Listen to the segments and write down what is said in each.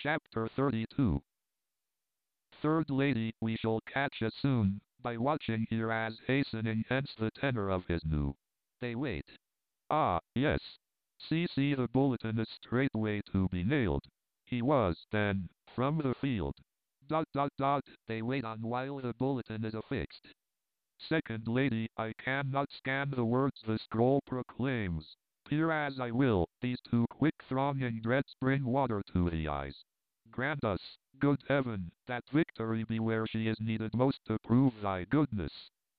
Chapter 32. Third lady, we shall catch us soon, by watching here as hastening hence the tenor of his new. They wait. Ah, yes. See the bulletin is straightway to be nailed. He was, then, from the field. They wait on while the bulletin is affixed. Second lady, I cannot scan the words the scroll proclaims. Peer as I will, these two quick thronging dreads bring water to the eyes. Grant us, good heaven, that victory be where she is needed most to prove thy goodness.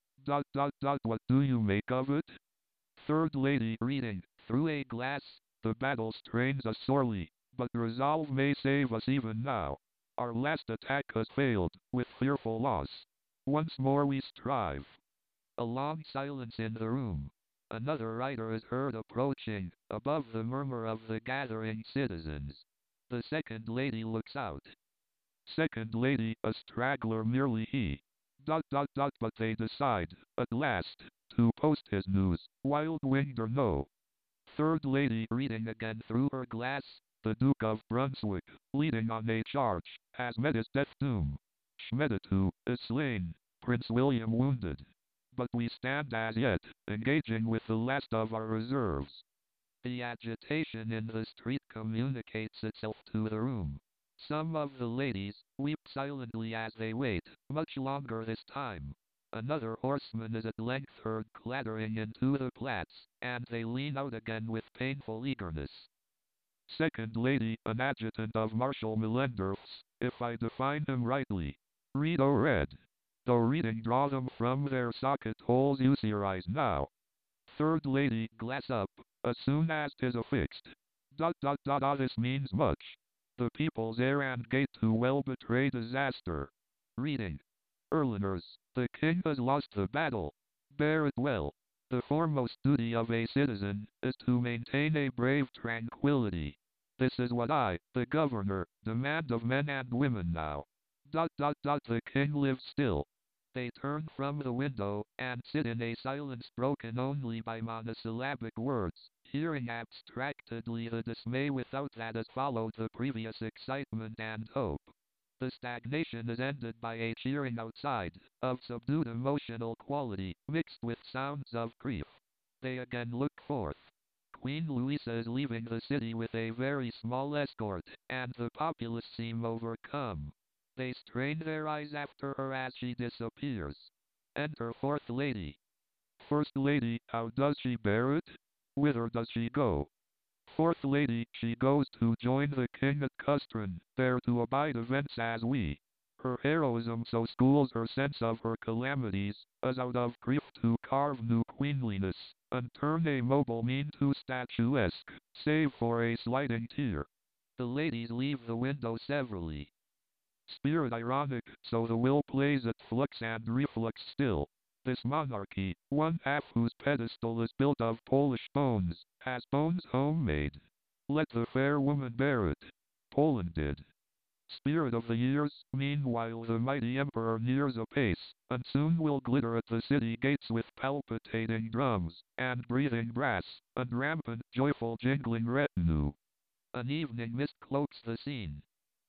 What do you make of it? Third lady reading, through a glass, the battle strains us sorely, but resolve may save us even now. Our last attack has failed, with fearful loss. Once more we strive. A long silence in the room. Another rider is heard approaching, above the murmur of the gathering citizens. The second lady looks out. Second lady, a straggler merely he. But they decide, at last, to post his news, wild-winged or no. Third lady reading again through her glass, the Duke of Brunswick, leading on a charge, has met his death doom. Schmedetu is slain, Prince William wounded. But we stand as yet, engaging with the last of our reserves. The agitation in the street communicates itself to the room. Some of the ladies weep silently as they wait, much longer this time. Another horseman is at length heard clattering into the Platz, and they lean out again with painful eagerness. Second lady, an adjutant of Marshal Millendorf's, if I define him rightly. Read or read. Though reading draw them from their socket holes, use your eyes now. Third lady, glass up, as soon as 'tis affixed. This means much. The people's air and gait too well betray disaster. Reading. Erliners, the king has lost the battle. Bear it well. The foremost duty of a citizen is to maintain a brave tranquility. This is what I, the governor, demand of men and women now. The king lives still. They turn from the window, and sit in a silence broken only by monosyllabic words, hearing abstractedly the dismay without that has followed the previous excitement and hope. The stagnation is ended by a cheering outside, of subdued emotional quality, mixed with sounds of grief. They again look forth. Queen Louisa is leaving the city with a very small escort, and the populace seem overcome. They strain their eyes after her as she disappears. Enter fourth lady. First lady, how does she bear it? Whither does she go? Fourth lady, she goes to join the king at Custrin, there to abide events as we. Her heroism so schools her sense of her calamities, as out of grief to carve new queenliness, and turn a mobile mean to statuesque, save for a sliding tear. The ladies leave the window severally. Spirit ironic, so the will plays at flux and reflux still. This monarchy, one half whose pedestal is built of Polish bones, has bones homemade. Let the fair woman bear it. Poland did. Spirit of the years, meanwhile the mighty emperor nears apace, and soon will glitter at the city gates with palpitating drums, and breathing brass, and rampant, joyful jingling retinue. An evening mist cloaks the scene.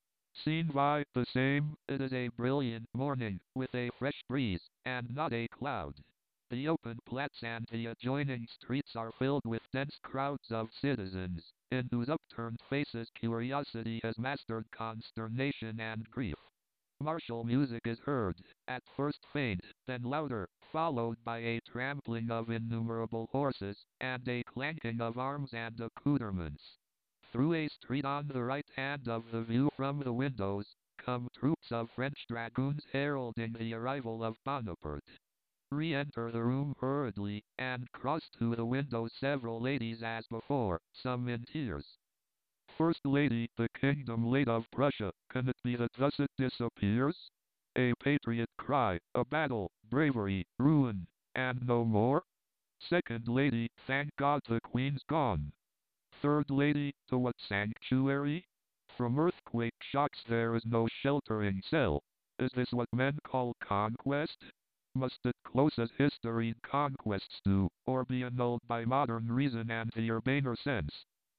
Scene by the same, it is a brilliant morning, with a fresh breeze, and not a cloud. The open Platz and the adjoining streets are filled with dense crowds of citizens, in whose upturned faces curiosity has mastered consternation and grief. Martial music is heard, at first faint, then louder, followed by a trampling of innumerable horses, and a clanking of arms and accoutrements. Through a street on the right hand of the view from the windows, come troops of French dragoons heralding the arrival of Bonaparte. Re-enter the room hurriedly, and cross to the windows several ladies as before, some in tears. First lady, the kingdom late of Prussia, can it be that thus it disappears? A patriot cry, a battle, bravery, ruin, and no more? Second lady, thank God the queen's gone. Third lady, to what sanctuary? From earthquake shocks there is no sheltering cell. Is this what men call conquest? Must it close as historied conquests do, or be annulled by modern reason and the urbaner sense?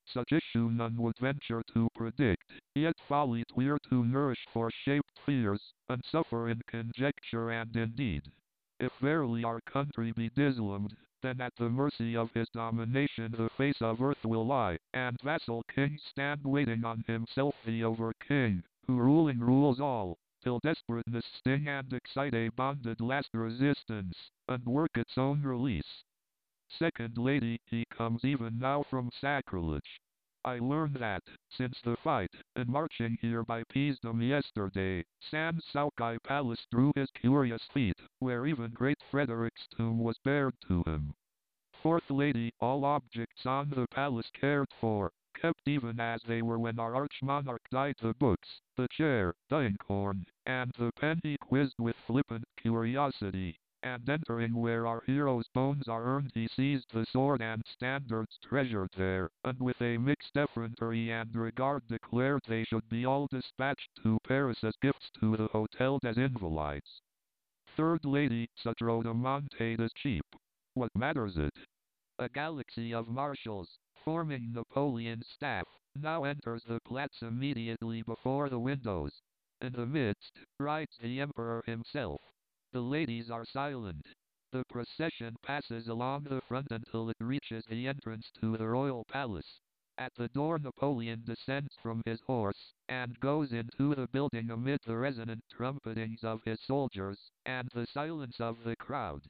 Such issue none would venture to predict, yet folly clear to nourish for-shaped fears, and suffer in conjecture and indeed. If verily our country be disarmed, then at the mercy of his domination the face of earth will lie, and vassal kings stand waiting on himself the over-king, who ruling rules all, till desperateness sting and excite a bonded last resistance, and work its own release. Second lady, he comes even now from sacrilege. I learn that, since the fight, and marching here by Peasdom yesterday, Sans Souci Palace drew his curious feet, where even great Frederick's tomb was bared to him. Fourth lady, all objects on the palace cared for, kept even as they were when our arch-monarch died, the books, the chair, the inkhorn, and the pen he quizzed with flippant curiosity, and entering where our heroes' bones are urned he seized the sword and standards treasured there, and with a mixed effrontery and regard declared they should be all dispatched to Paris as gifts to the Hotel des Invalides. Third lady, such rhodomontade is cheap. What matters it? A galaxy of marshals, forming Napoleon's staff, now enters the Platz immediately before the windows. In the midst, rides the Emperor himself. The ladies are silent. The procession passes along the front until it reaches the entrance to the royal palace. At the door Napoleon descends from his horse, and goes into the building amid the resonant trumpetings of his soldiers, and the silence of the crowd.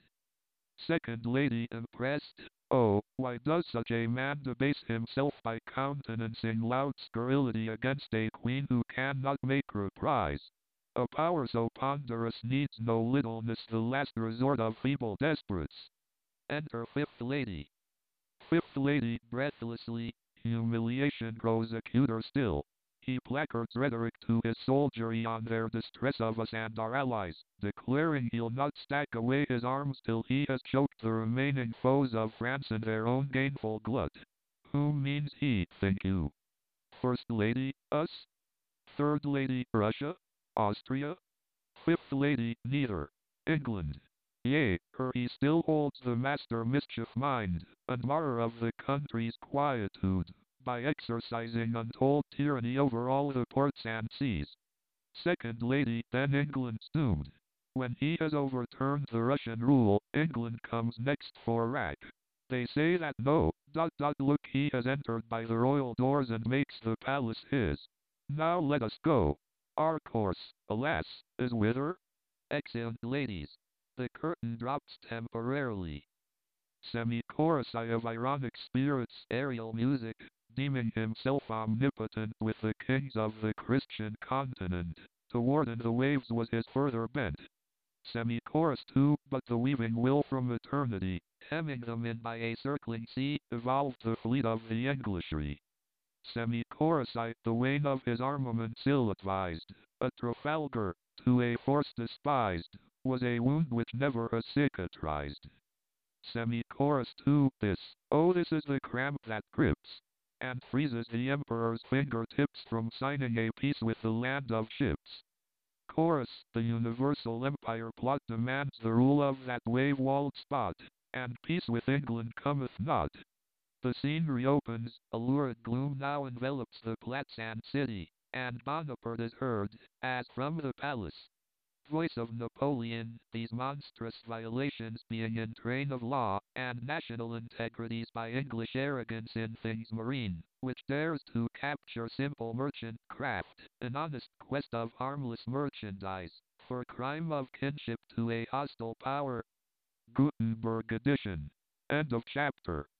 Second lady, impressed. Oh, why does such a man debase himself by countenancing loud scurrility against a queen who cannot make reprise? A power so ponderous needs no littleness, the last resort of feeble desperates. Enter fifth lady. Fifth lady, breathlessly. Humiliation grows acuter still. He placards rhetoric to his soldiery on their distress of us and our allies, declaring he'll not stack away his arms till he has choked the remaining foes of France in their own gainful glut. Whom means he, think you? First lady, us? Third lady, Russia? Austria? Fifth lady, neither. England. Yea, her he still holds the master mischief mind, admirer of the country's quietude, by exercising untold tyranny over all the ports and seas. Second lady, then England's doomed. When he has overturned the Russian rule, England comes next for rack. They say that no, look, he has entered by the royal doors and makes the palace his. Now let us go. Our course, alas, is whither? Exeunt ladies. The curtain drops temporarily. Semi-chorus of ironic spirits, aerial music, deeming himself omnipotent with the kings of the Christian continent. To warden the waves was his further bent. Semi-chorus 2, but the weaving will from eternity, hemming them in by a circling sea, evolved the fleet of the Englishry. Semi-chorus I, the wane of his armaments ill-advised, a Trafalgar, to a force despised, was a wound which never has cicatrized. Semi-chorus 2, this is the cramp that grips, and freezes the emperor's fingertips from signing a peace with the land of ships. Chorus, the universal empire plot demands the rule of that wave-walled spot, and peace with England cometh not. The scene reopens, a lurid gloom now envelops the Platz and city, and Bonaparte is heard, as from the palace. Voice of Napoleon, these monstrous violations being in train of law, and national integrities by English arrogance in things marine, which dares to capture simple merchant craft, an honest quest of harmless merchandise, for crime of kinship to a hostile power. Gutenberg edition. End of chapter.